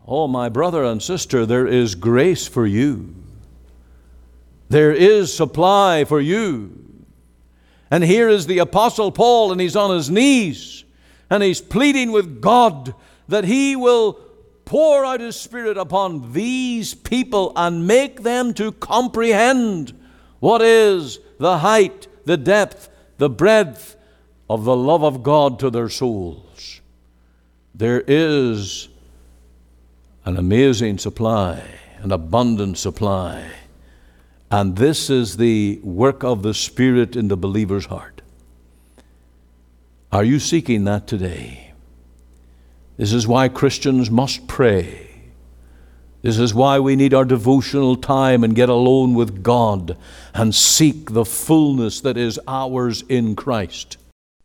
Oh, my brother and sister, there is grace for you. There is supply for you. And here is the Apostle Paul, and he's on his knees, and he's pleading with God that He will pour out His Spirit upon these people and make them to comprehend what is the height, the depth, the breadth of the love of God to their souls. There is an amazing supply, an abundant supply. And this is the work of the Spirit in the believer's heart. Are you seeking that today? This is why Christians must pray. This is why we need our devotional time and get alone with God and seek the fullness that is ours in Christ.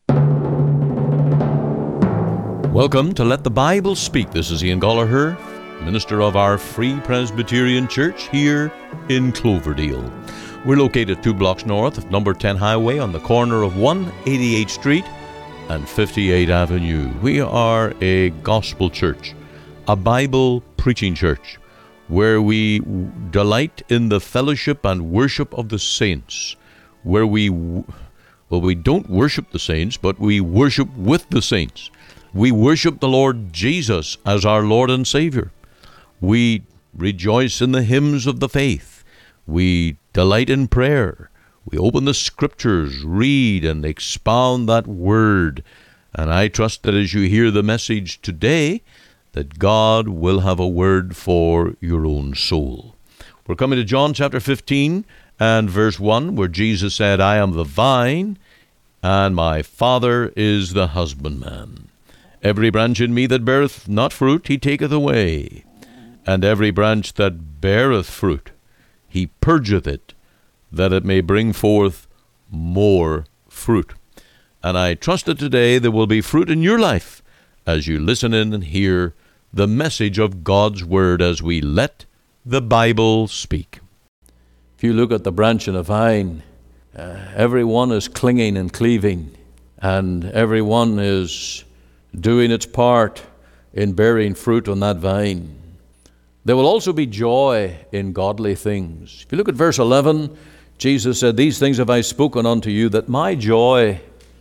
Welcome to Let the Bible Speak. This is Ian Gollaher, minister of our Free Presbyterian Church here in Cloverdale. We're located 2 blocks north of number 10 Highway on the corner of 188th Street and 58th Avenue. We are a gospel church, a Bible preaching church, where we delight in the fellowship and worship of the saints, where we don't worship the saints, but we worship with the saints. We worship the Lord Jesus as our Lord and Savior. We rejoice in the hymns of the faith. We delight in prayer. We open the Scriptures, read and expound that Word. And I trust that as you hear the message today, that God will have a word for your own soul. We're coming to John chapter 15 and verse 1, where Jesus said, I am the vine, and my Father is the husbandman. Every branch in me that beareth not fruit, He taketh away. And every branch that beareth fruit, He purgeth it, that it may bring forth more fruit. And I trust that today there will be fruit in your life as you listen in and hear the message of God's Word as we let the Bible speak. If you look at the branch in a vine, everyone is clinging and cleaving, and everyone is doing its part in bearing fruit on that vine. There will also be joy in godly things. If you look at verse 11, Jesus said, These things have I spoken unto you, that my joy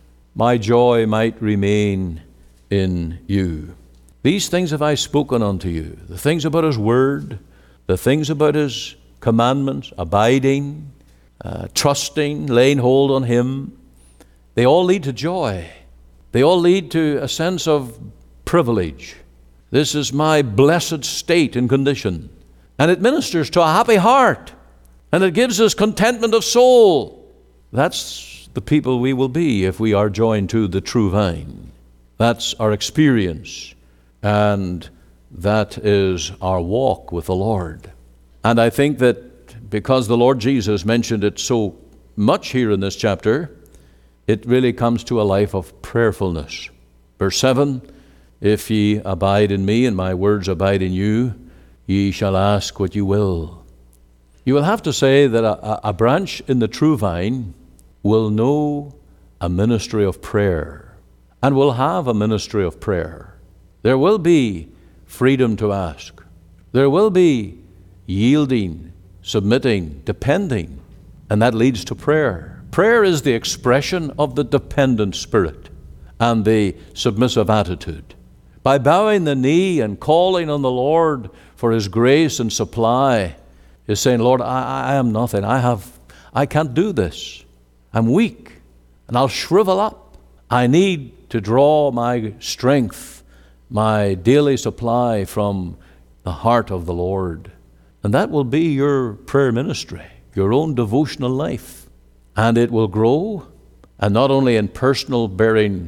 might remain in you. These things have I spoken unto you. The things about His Word, the things about His commandments, abiding, trusting, laying hold on Him, they all lead to joy. They all lead to a sense of privilege. This is my blessed state and condition. And it ministers to a happy heart. And it gives us contentment of soul. That's the people we will be if we are joined to the true vine. That's our experience. And that is our walk with the Lord. And I think that because the Lord Jesus mentioned it so much here in this chapter, it really comes to a life of prayerfulness. Verse 7, If ye abide in me and my words abide in you, ye shall ask what you will. You will have to say that a branch in the true vine will know a ministry of prayer and will have a ministry of prayer. There will be freedom to ask. There will be yielding, submitting, depending, and that leads to prayer. Prayer is the expression of the dependent spirit and the submissive attitude. By bowing the knee and calling on the Lord for His grace and supply, is saying, Lord, I am nothing. I can't do this. I'm weak, and I'll shrivel up. I need to draw my strength, my daily supply from the heart of the Lord. And that will be your prayer ministry, your own devotional life. And it will grow, and not only in personal bearing,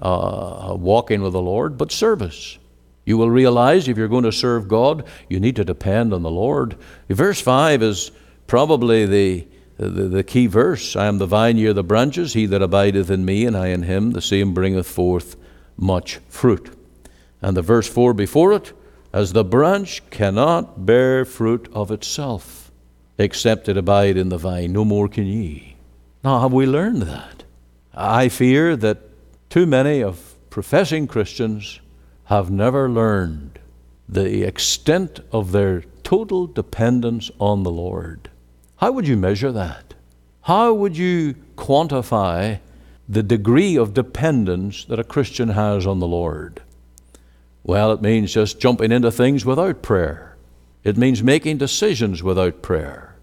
walking with the Lord, but service. You will realize if you're going to serve God, you need to depend on the Lord. Verse 5 is probably the key verse. I am the vine, ye are the branches. He that abideth in me, and I in him, the same bringeth forth much fruit. And the verse 4 before it, as the branch cannot bear fruit of itself, except it abide in the vine, no more can ye. Now, have we learned that? I fear that too many of professing Christians have never learned the extent of their total dependence on the Lord. How would you measure that? How would you quantify the degree of dependence that a Christian has on the Lord? Well, it means just jumping into things without prayer. It means making decisions without prayer.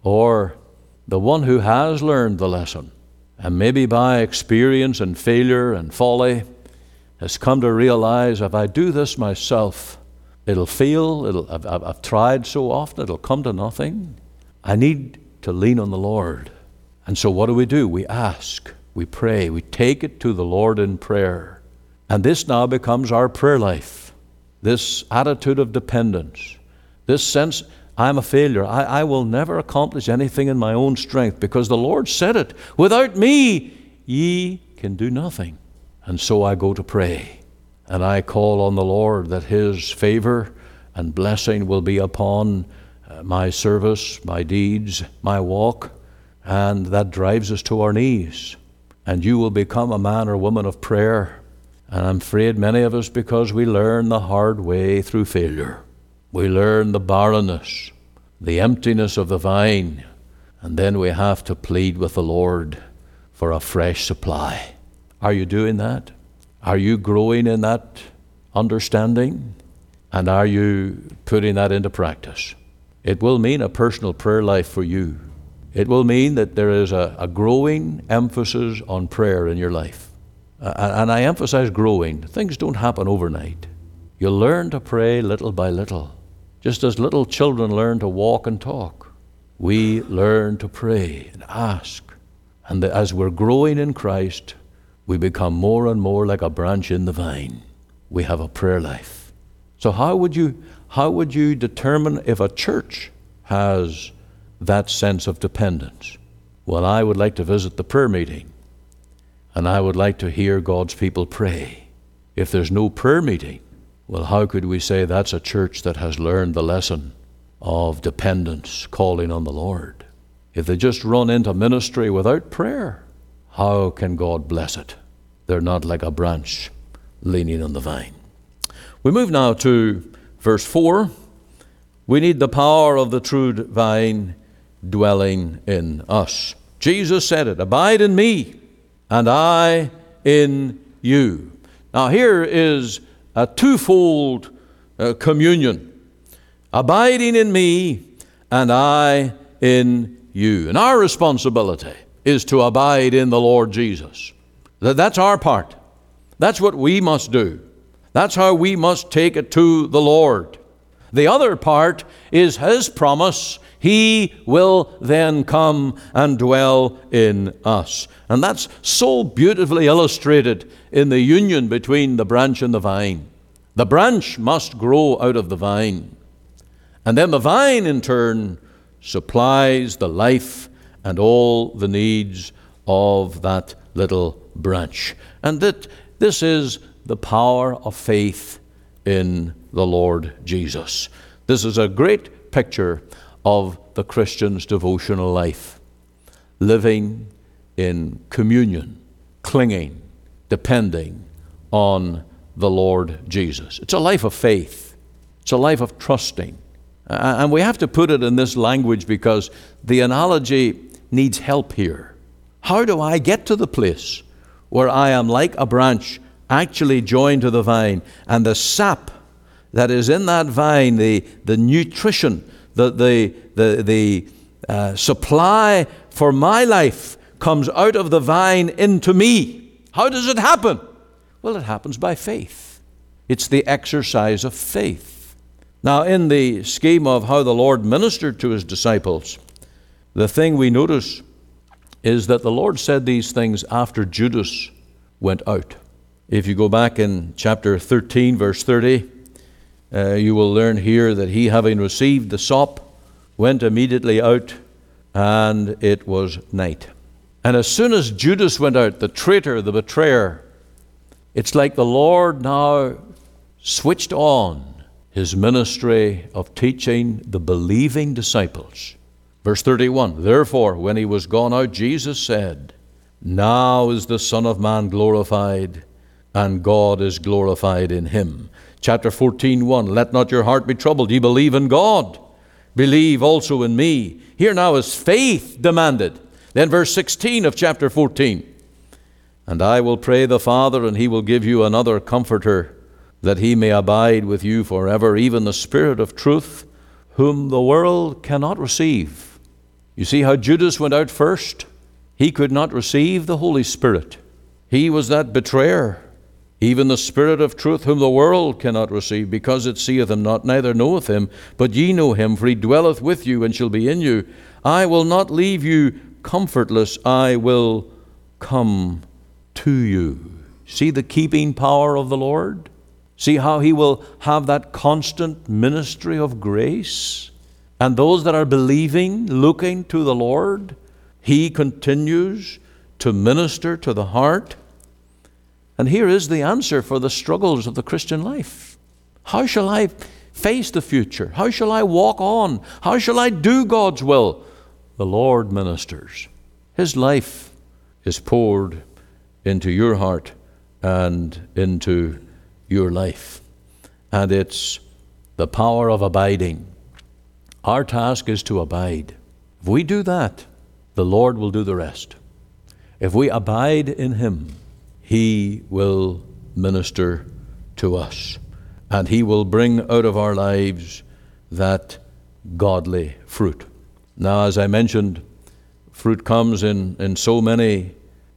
Or the one who has learned the lesson, and maybe by experience and failure and folly, has come to realize, if I do this myself, it'll fail. I've tried so often, it'll come to nothing. I need to lean on the Lord. And so what do? We ask, we pray, we take it to the Lord in prayer. And this now becomes our prayer life. This attitude of dependence, this sense, I'm a failure. I will never accomplish anything in my own strength, because the Lord said it. Without me, ye can do nothing. And so I go to pray, and I call on the Lord that His favor and blessing will be upon my service, my deeds, my walk, and that drives us to our knees. And you will become a man or woman of prayer. And I'm afraid many of us, because we learn the hard way through failure. We learn the barrenness, the emptiness of the vine, and then we have to plead with the Lord for a fresh supply. Are you doing that? Are you growing in that understanding? And are you putting that into practice? It will mean a personal prayer life for you. It will mean that there is a growing emphasis on prayer in your life. And I emphasize growing. Things don't happen overnight. You learn to pray little by little. Just as little children learn to walk and talk, we learn to pray and ask. And as we're growing in Christ, we become more and more like a branch in the vine. We have a prayer life. So how would you determine if a church has that sense of dependence? Well, I would like to visit the prayer meeting, and I would like to hear God's people pray. If there's no prayer meeting, well, how could we say that's a church that has learned the lesson of dependence, calling on the Lord? If they just run into ministry without prayer, how can God bless it? They're not like a branch leaning on the vine. We move now to verse 4. We need the power of the true vine dwelling in us. Jesus said it, abide in me, and I in you. Now here is a twofold communion. Abiding in me, and I in you. And our responsibility is to abide in the Lord Jesus. That's our part. That's what we must do. That's how we must take it to the Lord. The other part is His promise. He will then come and dwell in us. And that's so beautifully illustrated in the union between the branch and the vine. The branch must grow out of the vine. And then the vine, in turn, supplies the life and all the needs of that little branch. And that this is the power of faith in the Lord Jesus. This is a great picture of the Christian's devotional life. Living in communion, clinging, depending on the Lord Jesus. It's a life of faith. It's a life of trusting. And we have to put it in this language because the analogy needs help here. How do I get to the place where I am like a branch actually joined to the vine, and the sap that is in that vine, the nutrition, the supply for my life comes out of the vine into me? How does it happen? Well, it happens by faith. It's the exercise of faith. Now, in the scheme of how the Lord ministered to His disciples, the thing we notice is that the Lord said these things after Judas went out. If you go back in chapter 13, verse 30, you will learn here that he, having received the sop, went immediately out, and it was night. And as soon as Judas went out, the traitor, the betrayer, it's like the Lord now switched on His ministry of teaching the believing disciples. Verse 31, therefore, when He was gone out, Jesus said, now is the Son of Man glorified, and God is glorified in Him. Chapter 14:1, let not your heart be troubled. Ye believe in God, believe also in me. Here now is faith demanded. Then verse 16 of chapter 14, and I will pray the Father, and he will give you another comforter, that he may abide with you forever, even the Spirit of truth, whom the world cannot receive. You see how Judas went out first? He could not receive the Holy Spirit. He was that betrayer. Even the Spirit of truth, whom the world cannot receive, because it seeth him not, neither knoweth him. But ye know him, for he dwelleth with you, and shall be in you. I will not leave you comfortless. I will come to you. See the keeping power of the Lord? See how he will have that constant ministry of grace? And those that are believing, looking to the Lord, he continues to minister to the heart. And here is the answer for the struggles of the Christian life. How shall I face the future? How shall I walk on? How shall I do God's will? The Lord ministers. His life is poured into your heart and into your life. And it's the power of abiding. Our task is to abide. If we do that, the Lord will do the rest. If we abide in him, he will minister to us, and he will bring out of our lives that godly fruit. Now, as I mentioned, fruit comes in so many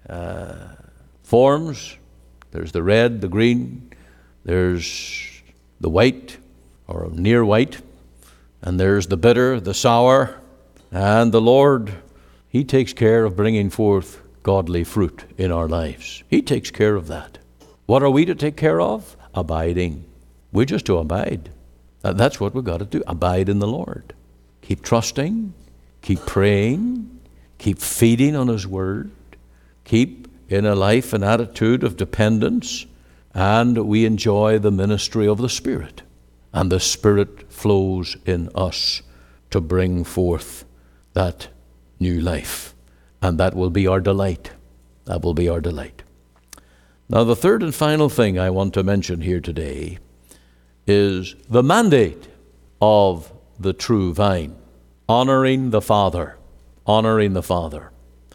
forms. There's the red, the green, there's the white or near white, and there's the bitter, the sour, and the Lord, he takes care of bringing forth godly fruit in our lives. He takes care of that. What are we to take care of? Abiding. We're just to abide. That's what we've got to do. Abide in the Lord. Keep trusting. Keep praying. Keep feeding on his word. Keep in a life and attitude of dependence. And we enjoy the ministry of the Spirit. And the Spirit flows in us to bring forth that new life. And that will be our delight. That will be our delight. Now, the third and final thing I want to mention here today is the mandate of the true vine. Honoring the Father. Honoring the Father.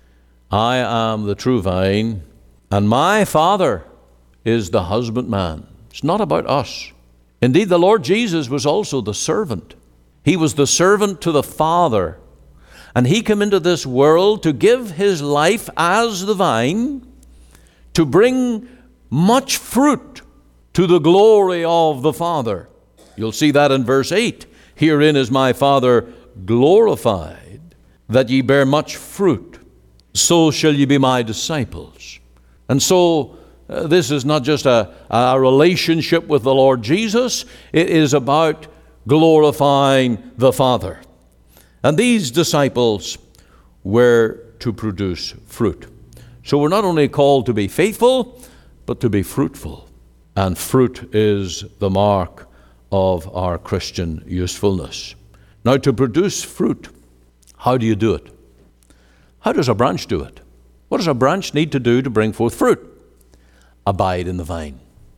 I am the true vine, and my Father is the husbandman. It's not about us. Indeed, the Lord Jesus was also the servant. He was the servant to the Father. And he came into this world to give his life as the vine, to bring much fruit to the glory of the Father. You'll see that in verse 8. Herein is my Father glorified, that ye bear much fruit. So shall ye be my disciples. And so this is not just a relationship with the Lord Jesus. It is about glorifying the Father. And these disciples were to produce fruit. So we're not only called to be faithful, but to be fruitful. And fruit is the mark of our Christian usefulness. Now, to produce fruit, how do you do it? How does a branch do it? What does a branch need to do to bring forth fruit? Abide in the vine.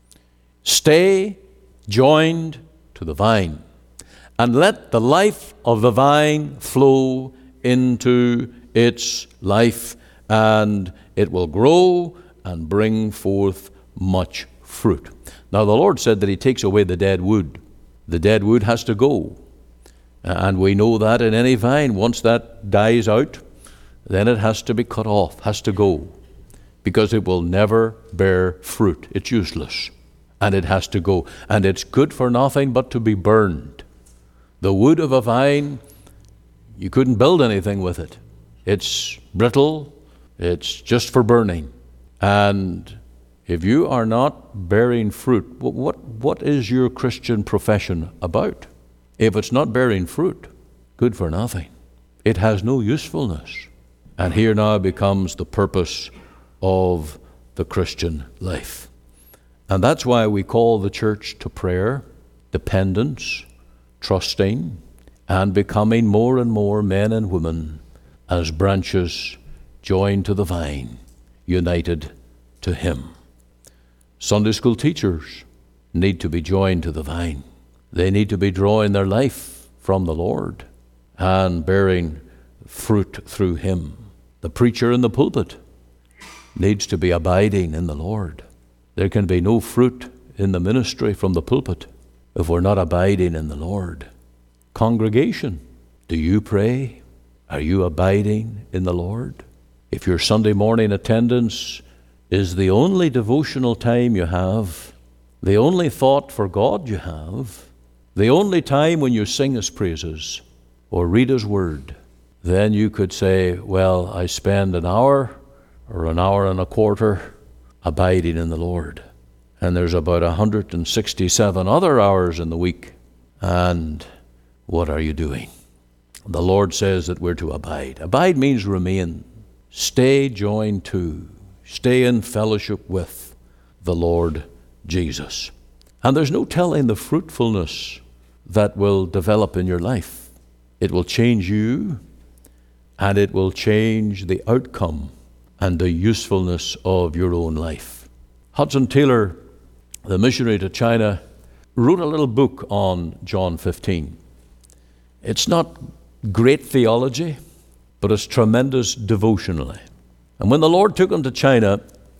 Stay joined to the vine. And let the life of the vine flow into its life, and it will grow and bring forth much fruit. Now, the Lord said that he takes away the dead wood. The dead wood has to go. And we know that in any vine, once that dies out, then it has to be cut off, has to go, because it will never bear fruit. It's useless, and it has to go. And it's good for nothing but to be burned. The wood of a vine, you couldn't build anything with it. It's brittle. It's just for burning. And if you are not bearing fruit, what is your Christian profession about? If it's not bearing fruit, good for nothing. It has no usefulness. And here now becomes the purpose of the Christian life. And that's why we call the church to prayer, dependence, trusting, and becoming more and more men and women as branches joined to the vine, united to him. Sunday school teachers, need to be joined to the vine. They need to be drawing their life from the Lord and bearing fruit through Him. The preacher in the pulpit needs to be abiding in the Lord. There can be no fruit in the ministry from the pulpit if we're not abiding in the Lord. Congregation, do you pray? Are you abiding in the Lord? If your Sunday morning attendance is the only devotional time you have, the only thought for God you have, the only time when you sing His praises or read His word, then you could say, well, I spend an hour or an hour and a quarter abiding in the Lord. And there's about 167 other hours in the week. And what are you doing? The Lord says that we're to abide. Abide means remain. Stay joined to, stay in fellowship with the Lord Jesus. And there's no telling the fruitfulness that will develop in your life. It will change you, and it will change the outcome and the usefulness of your own life. Hudson Taylor, the missionary to China, wrote a little book on John 15. It's not great theology, but it's tremendous devotionally. And when the Lord took him to China,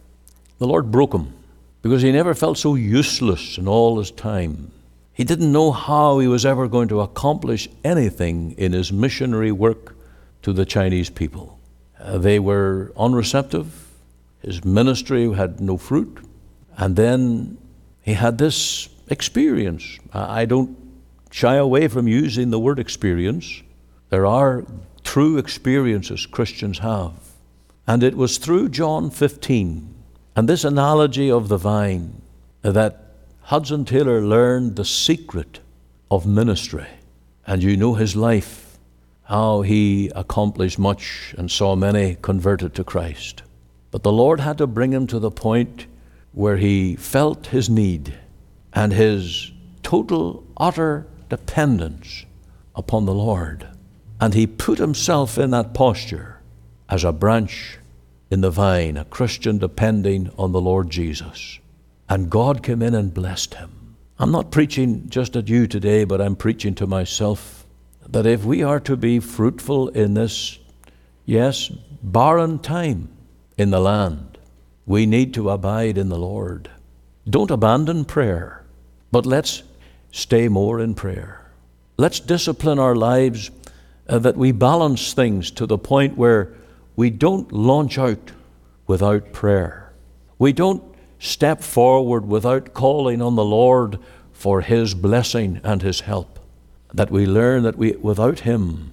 the Lord broke him because he never felt so useless in all his time. He didn't know how he was ever going to accomplish anything in his missionary work to the Chinese people. They were unreceptive. His ministry had no fruit. And then he had this experience. I don't shy away from using the word experience. There are true experiences Christians have. And it was through John 15 and this analogy of the vine that Hudson Taylor learned the secret of ministry. And you know his life, how he accomplished much and saw many converted to Christ. But the Lord had to bring him to the point where he felt his need and his total, utter dependence upon the Lord. And he put himself in that posture as a branch in the vine, a Christian depending on the Lord Jesus. And God came in and blessed him. I'm not preaching just at you today, but I'm preaching to myself that if we are to be fruitful in this, yes, barren time in the land, we need to abide in the Lord. Don't abandon prayer, but let's stay more in prayer. Let's discipline our lives that we balance things to the point where we don't launch out without prayer. We don't step forward without calling on the Lord for His blessing and His help. That we learn that without Him,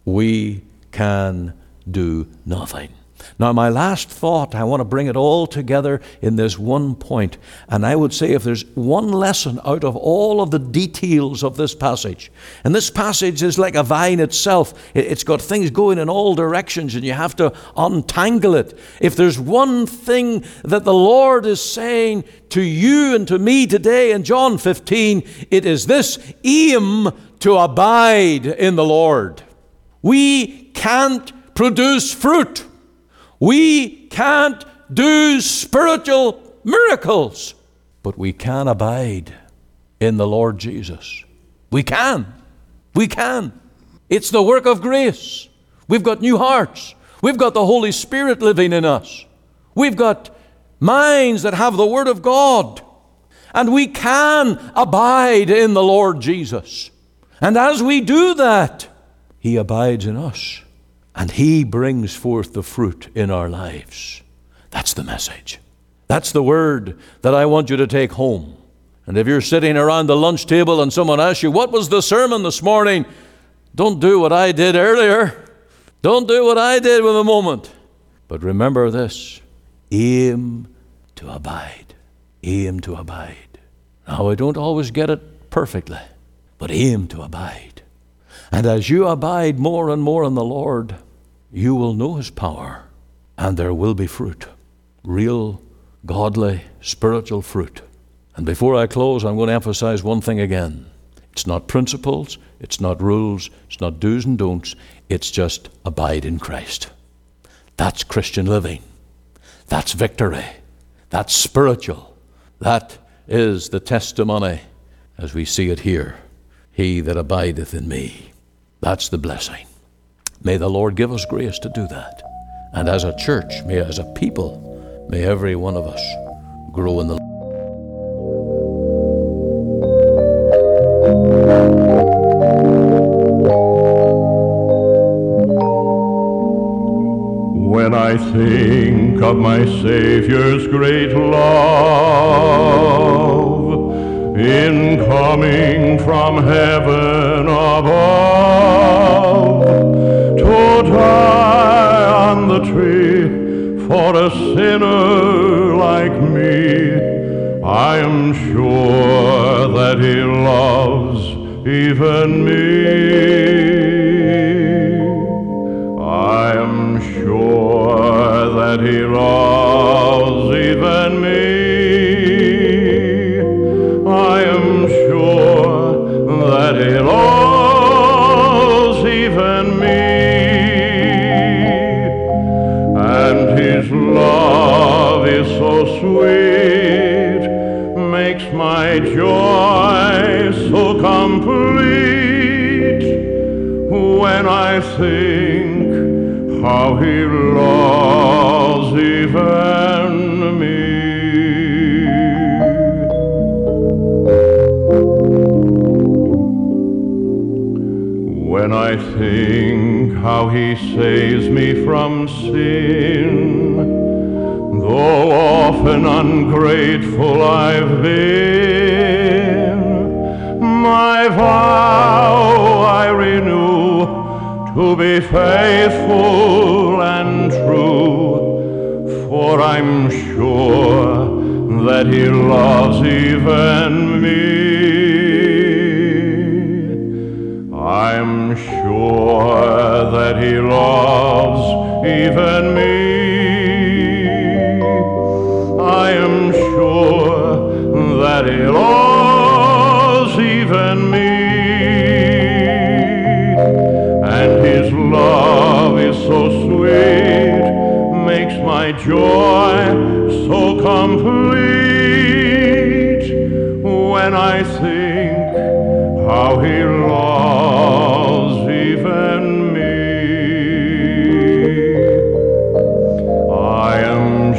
we can do nothing. Now, my last thought, I want to bring it all together in this one point. And I would say if there's one lesson out of all of the details of this passage, and this passage is like a vine itself. It's got things going in all directions, and you have to untangle it. If there's one thing that the Lord is saying to you and to me today in John 15, it is this: aim to abide in the Lord. We can't produce fruit. We can't do spiritual miracles, but we can abide in the Lord Jesus. We can. We can. It's the work of grace. We've got new hearts. We've got the Holy Spirit living in us. We've got minds that have the Word of God. And we can abide in the Lord Jesus. And as we do that, He abides in us. And He brings forth the fruit in our lives. That's the message. That's the word that I want you to take home. And if you're sitting around the lunch table and someone asks you, what was the sermon this morning? Don't do what I did earlier. Don't do what I did with a moment. But remember this: aim to abide. Aim to abide. Now, I don't always get it perfectly, but aim to abide. And as you abide more and more in the Lord, you will know His power, and there will be fruit. Real, godly, spiritual fruit. And before I close, I'm going to emphasize one thing again. It's not principles, it's not rules, it's not do's and don'ts. It's just abide in Christ. That's Christian living. That's victory. That's spiritual. That is the testimony as we see it here. He that abideth in me. That's the blessing. May the Lord give us grace to do that. And as a church, as a people, may every one of us grow in the When I think of my Savior's great love in coming from heaven above to die on the tree for a sinner like me, I am sure that He loves even me. I am sure that He loves even me. I am sure that He loves even me. And His love is so sweet, makes my joy so complete, when I think how He loves even me. When I think how He saves me from sin, though often ungrateful I've been, my vow I renew to be faithful and true, for I'm sure that He loves even me. I'm sure that He loves even me. I am sure that He loves even me. And His love is so sweet, makes my joy so complete, when I think how He loves even me. I am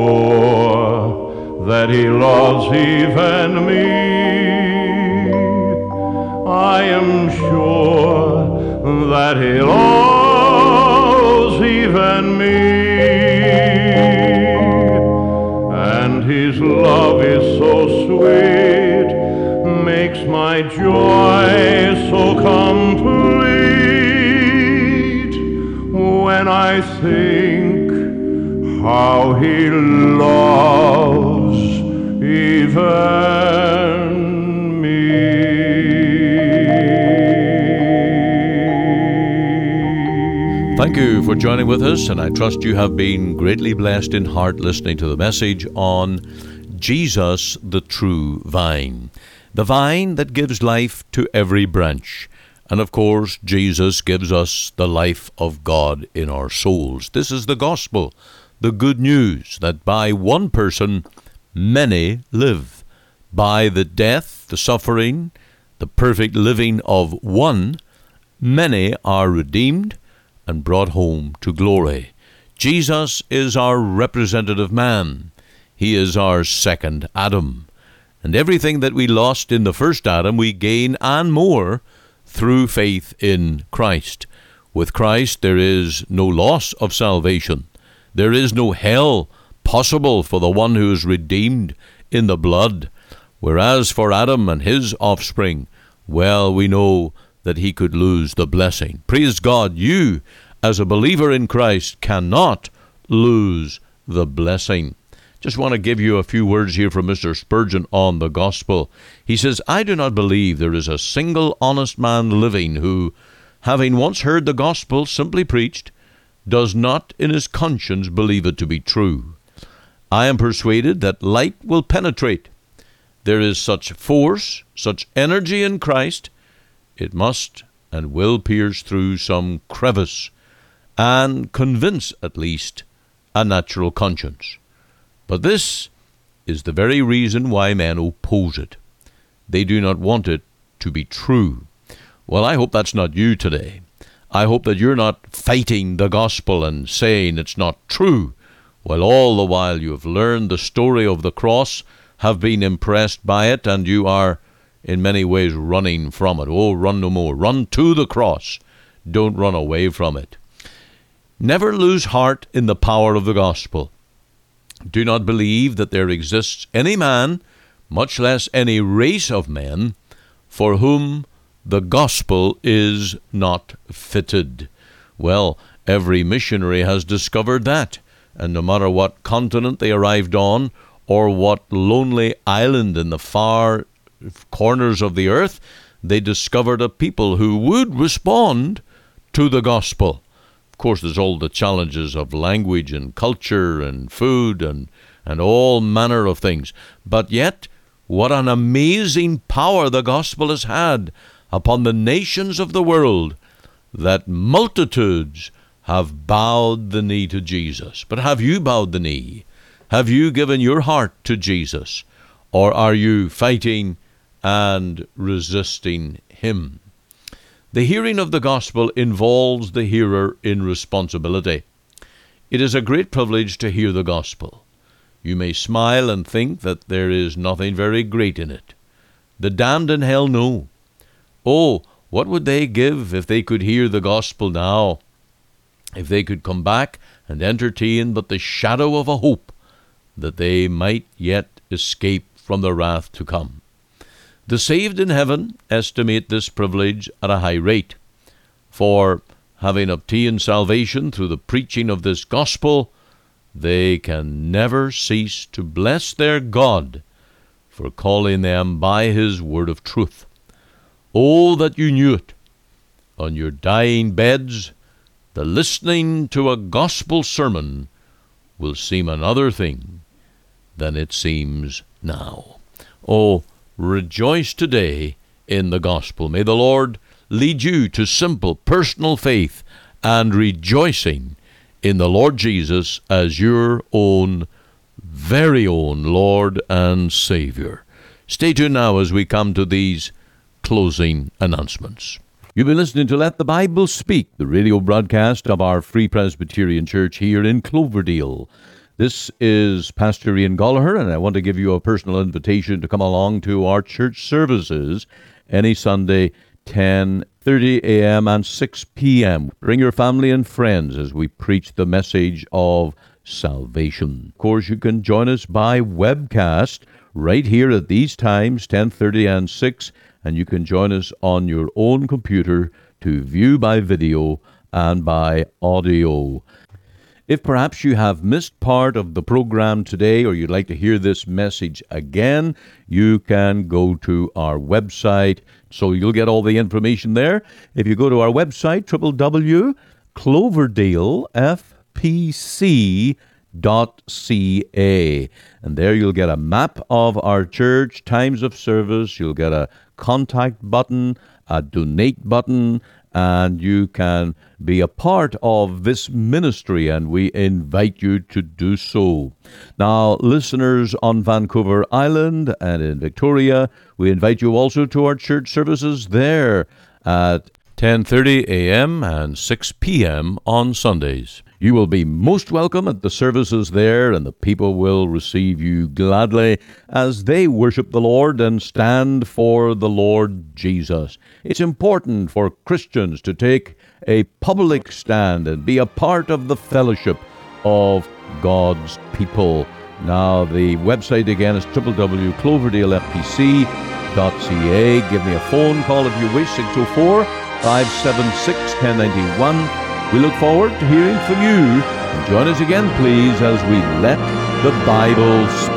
sure that He loves even me. I am sure that He loves even me. And His love is so sweet, makes my joy so complete, when I think how He loves even me. Thank you for joining with us, and I trust you have been greatly blessed in heart listening to the message on Jesus, the true vine. The vine that gives life to every branch. And of course, Jesus gives us the life of God in our souls. This is the gospel, the good news that by one person many live. By the death, the suffering, the perfect living of one, many are redeemed and brought home to glory. Jesus is our representative man. He is our second Adam. And everything that we lost in the first Adam, we gain and more through faith in Christ. With Christ, there is no loss of salvation. There is no hell possible for the one who is redeemed in the blood. Whereas for Adam and his offspring, well, we know that he could lose the blessing. Praise God, you, as a believer in Christ, cannot lose the blessing. Just want to give you a few words here from Mr. Spurgeon on the gospel. He says, I do not believe there is a single honest man living who, having once heard the gospel simply preached, does not in his conscience believe it to be true. I am persuaded that light will penetrate. There is such force, such energy in Christ, it must and will pierce through some crevice and convince at least a natural conscience. But this is the very reason why men oppose it. They do not want it to be true. Well, I hope that's not you today. I hope that you're not fighting the gospel and saying it's not true, while all the while you have learned the story of the cross, have been impressed by it, and you are in many ways running from it. Oh, run no more. Run to the cross. Don't run away from it. Never lose heart in the power of the gospel. Do not believe that there exists any man, much less any race of men, for whom the gospel is not fitted. Well, every missionary has discovered that, and no matter what continent they arrived on, or what lonely island in the far corners of the earth, they discovered a people who would respond to the gospel. Of course, there's all the challenges of language and culture and food and all manner of things. But yet, what an amazing power the gospel has had upon the nations of the world, that multitudes have bowed the knee to Jesus. But have you bowed the knee? Have you given your heart to Jesus? Or are you fighting and resisting him? The hearing of the gospel involves the hearer in responsibility. It is a great privilege to hear the gospel. You may smile and think that there is nothing very great in it. The damned in hell know. Oh, what would they give if they could hear the gospel now? If they could come back and entertain but the shadow of a hope that they might yet escape from the wrath to come. The saved in heaven estimate this privilege at a high rate, for having obtained salvation through the preaching of this gospel, they can never cease to bless their God for calling them by his word of truth. Oh, that you knew it. On your dying beds, the listening to a gospel sermon will seem another thing than it seems now. Oh, rejoice today in the gospel. May the Lord lead you to simple personal faith and rejoicing in the Lord Jesus as your own, very own Lord and Savior. Stay tuned now as we come to these closing announcements. You've been listening to Let the Bible Speak, the radio broadcast of our Free Presbyterian Church here in Cloverdale. This is Pastor Ian Gallagher, and I want to give you a personal invitation to come along to our church services any Sunday, 10:30 a.m. and 6 p.m. Bring your family and friends as we preach the message of salvation. Of course, you can join us by webcast right here at these times, 10:30 and 6, and you can join us on your own computer to view by video and by audio. If perhaps you have missed part of the program today, or you'd like to hear this message again, you can go to our website, so you'll get all the information there. If you go to our website, www.cloverdalefpc.ca, and there you'll get a map of our church, times of service, you'll get a contact button, a donate button, and you can be a part of this ministry, and we invite you to do so. Now, listeners on Vancouver Island and in Victoria, we invite you also to our church services there at 10:30 a.m. and 6 p.m. on Sundays. You will be most welcome at the services there, and the people will receive you gladly as they worship the Lord and stand for the Lord Jesus. It's important for Christians to take a public stand and be a part of the fellowship of God's people. Now, the website again is www.cloverdalefpc.ca. Give me a phone call if you wish, 604-576-1091. We look forward to hearing from you. And join us again, please, as we let the Bible speak.